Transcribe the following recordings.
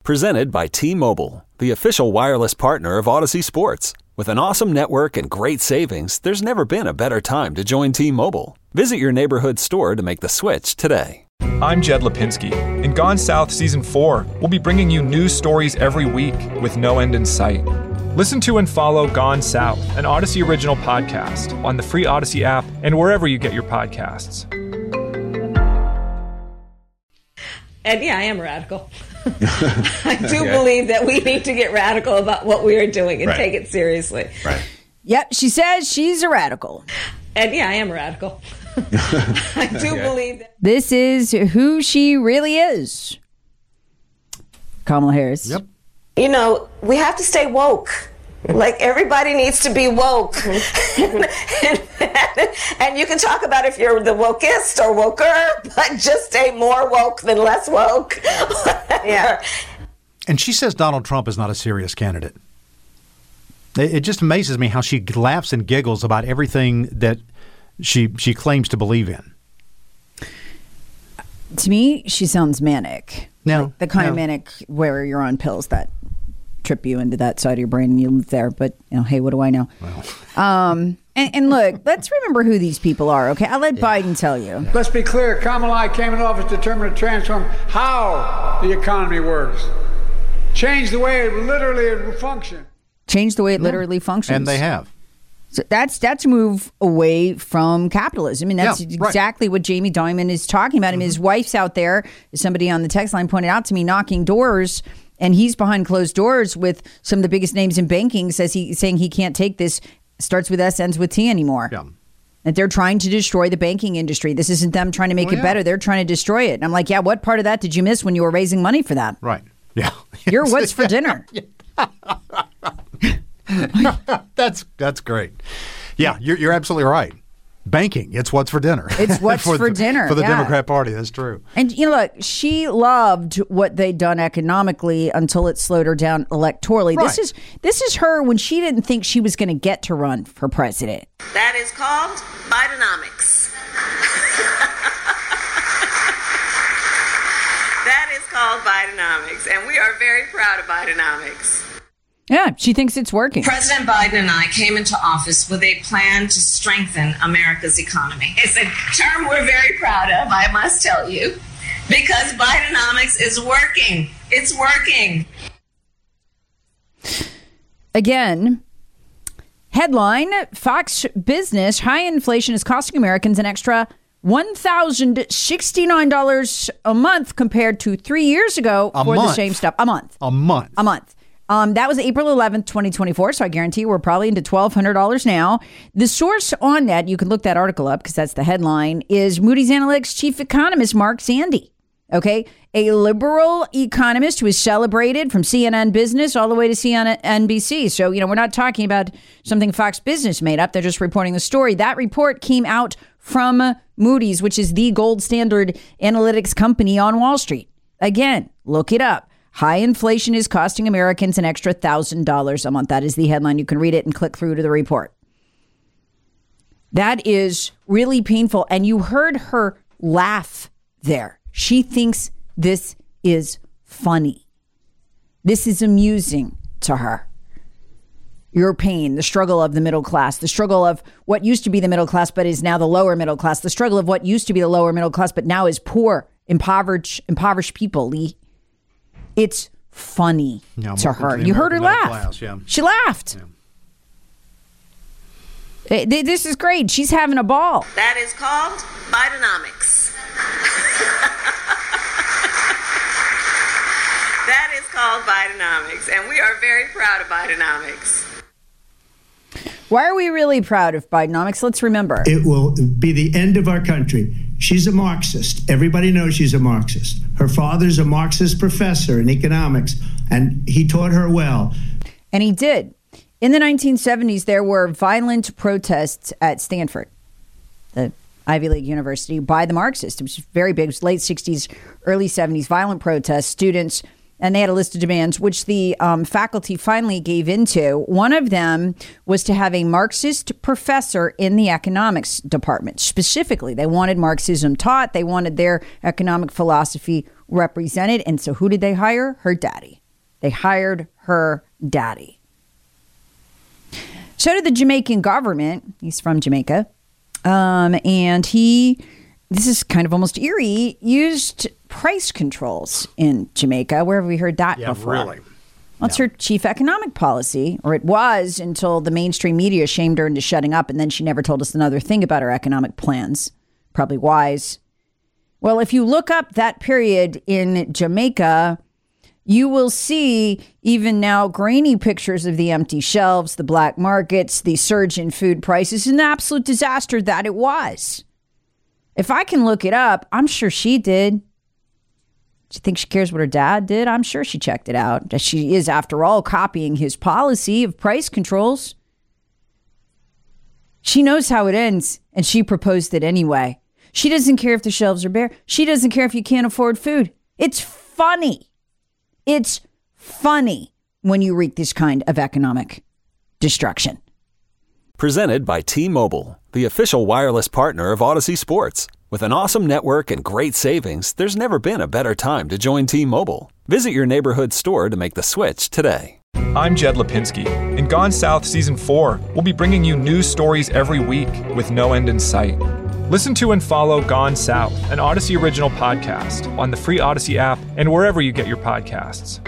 Presented by T-Mobile, the official wireless partner of Odyssey Sports. With an awesome network and great savings, there's never been a better time to join T-Mobile. Visit your neighborhood store to make the switch today. I'm Jed Lipinski. In Gone South Season 4, we'll be bringing you news stories every week with no end in sight. Listen to and follow Gone South, an Odyssey original podcast, on the free Odyssey app and wherever you get your podcasts. And yeah, I am radical. I do believe that we need to get radical about what we are doing and take it seriously. Right. Yep, she says she's a radical. And yeah, I am radical. I do believe that. This is who she really is. Kamala Harris. Yep. You know, we have to stay woke. Like, everybody needs to be woke. and you can talk about if you're the wokest or woker, but just stay more woke than less woke. Yeah. And she says Donald Trump is not a serious candidate. It just amazes me how she laughs and giggles about everything that she claims to believe in. To me, she sounds manic. No. Like the kind of manic where you're on pills that trip you into that side of your brain and you live there. But, you know, hey, what do I know? Well. And look, let's remember who these people are, okay? I'll let Biden tell you. Let's be clear. Kamala came into office determined to transform how the economy works. Change the way it literally functions. Change the way it literally functions. And they have. So that's a move away from capitalism. And that's exactly what Jamie Dimon is talking about. I mean, his wife's out there, as somebody on the text line pointed out to me, knocking doors. And he's behind closed doors with some of the biggest names in banking, saying he can't take this, starts with S, ends with T anymore. Yeah. That they're trying to destroy the banking industry. This isn't them trying to make it better. They're trying to destroy it. And I'm like, yeah, what part of that did you miss when you were raising money for that? Right. Yeah. You're what's for dinner. That's great. Yeah, you're absolutely right. Banking, it's what's for dinner. It's what's for dinner. For the Democrat Party, that's true. And, you know, look, she loved what they'd done economically until it slowed her down electorally. Right. This is her when she didn't think she was going to get to run for president. That is called Bidenomics. That is called Bidenomics. And we are very proud of Bidenomics. Yeah, she thinks it's working. President Biden and I came into office with a plan to strengthen America's economy. It's a term we're very proud of, I must tell you, because Bidenomics is working. It's working. Again, headline, Fox Business, high inflation is costing Americans an extra $1,069 a month compared to 3 years ago the same stuff. A month. That was April 11th, 2024. So I guarantee you we're probably into $1,200 now. The source on that, you can look that article up because that's the headline, is Moody's Analytics chief economist Mark Zandi. Okay. A liberal economist who is celebrated from CNN Business all the way to CNBC. So, you know, we're not talking about something Fox Business made up. They're just reporting the story. That report came out from Moody's, which is the gold standard analytics company on Wall Street. Again, look it up. High inflation is costing Americans an extra $1,000 a month. That is the headline. You can read it and click through to the report. That is really painful. And you heard her laugh there. She thinks this is funny. This is amusing to her. Your pain, the struggle of the middle class, the struggle of what used to be the middle class but is now the lower middle class, the struggle of what used to be the lower middle class but now is poor, impoverished people. It's funny to her. You heard her laugh. She laughed. Yeah. This is great. She's having a ball. That is called Bidenomics. That is called Bidenomics. And we are very proud of Bidenomics. Why are we really proud of Bidenomics? Let's remember. It will be the end of our country. She's a Marxist. Everybody knows she's a Marxist. Her father's a Marxist professor in economics, and he taught her well. And he did. In the 1970s, there were violent protests at Stanford, the Ivy League university, by the Marxists. It was very big. It was late 60s, early 70s, violent protests, students. And they had a list of demands, which the faculty finally gave into. One of them was to have a Marxist professor in the economics department. Specifically, they wanted Marxism taught. They wanted their economic philosophy represented. And so who did they hire? Her daddy. They hired her daddy. So did the Jamaican government. He's from Jamaica. And this is kind of almost eerie, used price controls in Jamaica. Where have we heard that before? Really? That's her chief economic policy, or it was until the mainstream media shamed her into shutting up, and then she never told us another thing about her economic plans. Probably wise. Well, if you look up that period in Jamaica, you will see even now grainy pictures of the empty shelves, the black markets, the surge in food prices, and the absolute disaster that it was. If I can look it up, I'm sure she did. Do you think she cares what her dad did? I'm sure she checked it out. She is, after all, copying his policy of price controls. She knows how it ends, and she proposed it anyway. She doesn't care if the shelves are bare. She doesn't care if you can't afford food. It's funny. It's funny when you wreak this kind of economic destruction. Presented by T-Mobile, the official wireless partner of Odyssey Sports. With an awesome network and great savings, there's never been a better time to join T-Mobile. Visit your neighborhood store to make the switch today. I'm Jed Lipinski. In Gone South Season 4, we'll be bringing you news stories every week with no end in sight. Listen to and follow Gone South, an Odyssey original podcast, on the free Odyssey app and wherever you get your podcasts.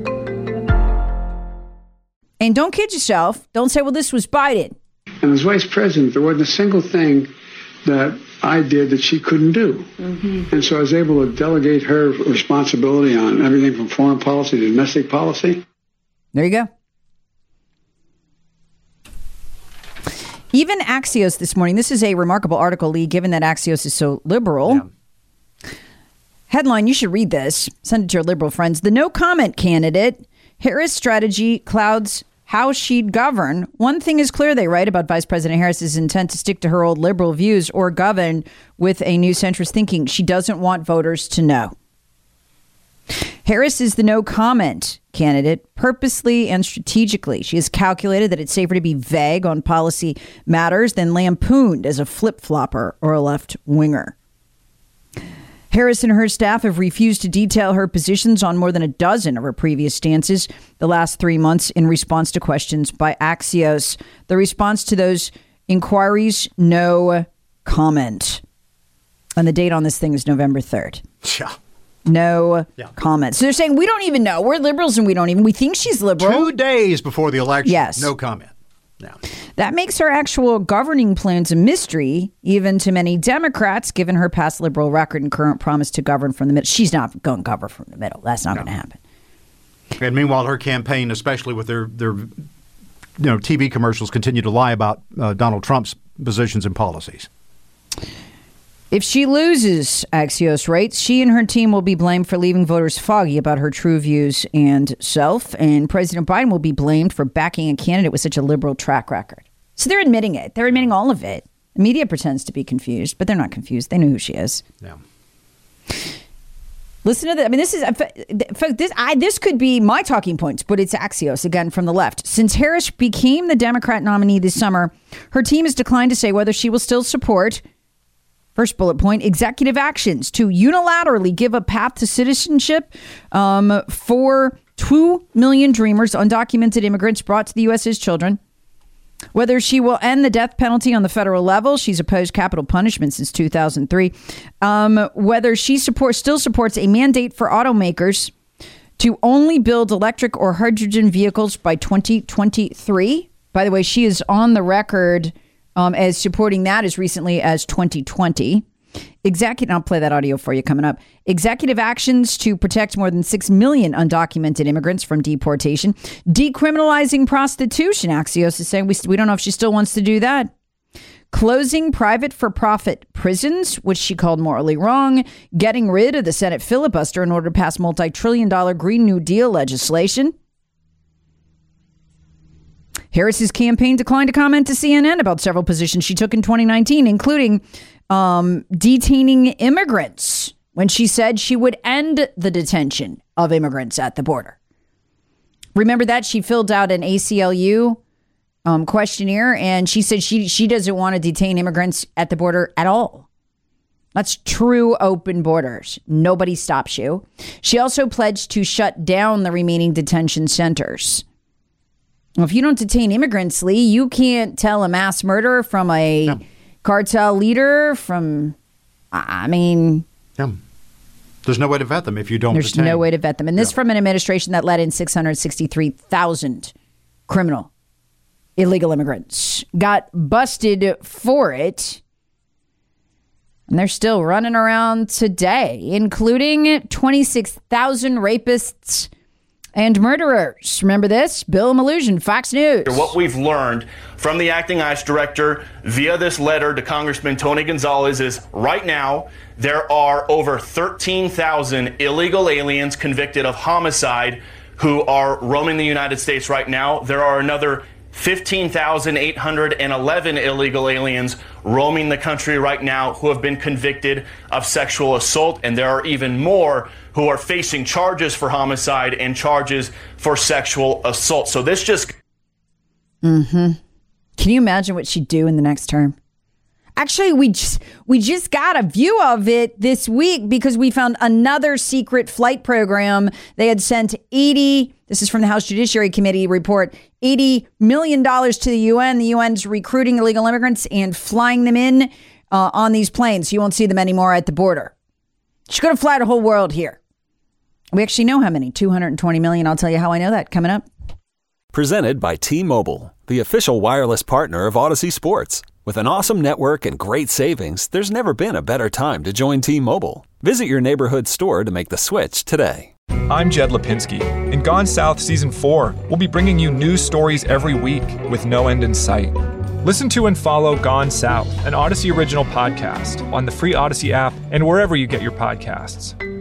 And don't kid yourself. Don't say, well, this was Biden. And as vice president, there wasn't a single thing that I did that she couldn't do. Mm-hmm. And so I was able to delegate her responsibility on everything from foreign policy to domestic policy. There you go. Even Axios this morning, this is a remarkable article, Lee, given that Axios is so liberal. Yeah. Headline, you should read this. Send it to your liberal friends. The no comment candidate, Harris' strategy clouds how she'd govern. One thing is clear, they write, about Vice President Harris's intent to stick to her old liberal views or govern with a new centrist thinking. She doesn't want voters to know. Harris is the no comment candidate purposely and strategically. She has calculated that it's safer to be vague on policy matters than lampooned as a flip-flopper or a left-winger. Harris and her staff have refused to detail her positions on more than a dozen of her previous stances the last 3 months in response to questions by Axios. The response to those inquiries, no comment. And the date on this thing is November 3rd. Yeah. No comment. So they're saying, we don't even know. We're liberals and we think she's liberal. 2 days before the election. Yes. No comment. No. That makes her actual governing plans a mystery, even to many Democrats, given her past liberal record and current promise to govern from the middle. She's not going to govern from the middle. That's not going to happen. And meanwhile, her campaign, especially with their TV commercials, continue to lie about Donald Trump's positions and policies. If she loses, Axios writes, she and her team will be blamed for leaving voters foggy about her true views and self, and President Biden will be blamed for backing a candidate with such a liberal track record. So they're admitting it. They're admitting all of it. The media pretends to be confused, but they're not confused. They know who she is. Yeah. Listen to this. I mean, this could be my talking points, but it's Axios, again, from the left. Since Harris became the Democrat nominee this summer, her team has declined to say whether she will still support, first bullet point, executive actions to unilaterally give a path to citizenship for 2 million Dreamers, undocumented immigrants brought to the U.S. as children. Whether she will end the death penalty on the federal level. She's opposed capital punishment since 2003. Whether she still supports a mandate for automakers to only build electric or hydrogen vehicles by 2023. By the way, she is on the record as supporting that as recently as 2020. I'll play that audio for you coming up. Executive actions to protect more than 6 million undocumented immigrants from deportation. Decriminalizing prostitution, Axios is saying. We don't know if she still wants to do that. Closing private for-profit prisons, which she called morally wrong. Getting rid of the Senate filibuster in order to pass multi-trillion-dollar Green New Deal legislation. Harris's campaign declined to comment to CNN about several positions she took in 2019, including detaining immigrants when she said she would end the detention of immigrants at the border. Remember that? She filled out an ACLU questionnaire, and she said she doesn't want to detain immigrants at the border at all. That's true open borders. Nobody stops you. She also pledged to shut down the remaining detention centers. Well, if you don't detain immigrants, Lee, you can't tell a mass murderer from a cartel leader from, There's no way to vet them if you don't There's detain. no way to vet them. And this from an administration that let in 663,000 criminal illegal immigrants. Got busted for it. And they're still running around today, including 26,000 rapists and murderers. Remember this? Bill Malugin, Fox News. What we've learned from the acting ICE director via this letter to Congressman Tony Gonzalez is right now there are over 13,000 illegal aliens convicted of homicide who are roaming the United States right now. There are another 15,811 illegal aliens roaming the country right now who have been convicted of sexual assault, and there are even more who are facing charges for homicide and charges for sexual assault. So this just... Can you imagine what she'd do in the next term? Actually, we just got a view of it this week because we found another secret flight program. They had sent this is from the House Judiciary Committee report, $80 million to the UN. The UN's recruiting illegal immigrants and flying them in on these planes. You won't see them anymore at the border. She's going to fly the whole world here. We actually know how many, 220 million. I'll tell you how I know that coming up. Presented by T-Mobile, the official wireless partner of Odyssey Sports. With an awesome network and great savings, there's never been a better time to join T-Mobile. Visit your neighborhood store to make the switch today. I'm Jed Lipinski. In Gone South Season 4, we'll be bringing you news stories every week with no end in sight. Listen to and follow Gone South, an Odyssey original podcast on the free Odyssey app and wherever you get your podcasts.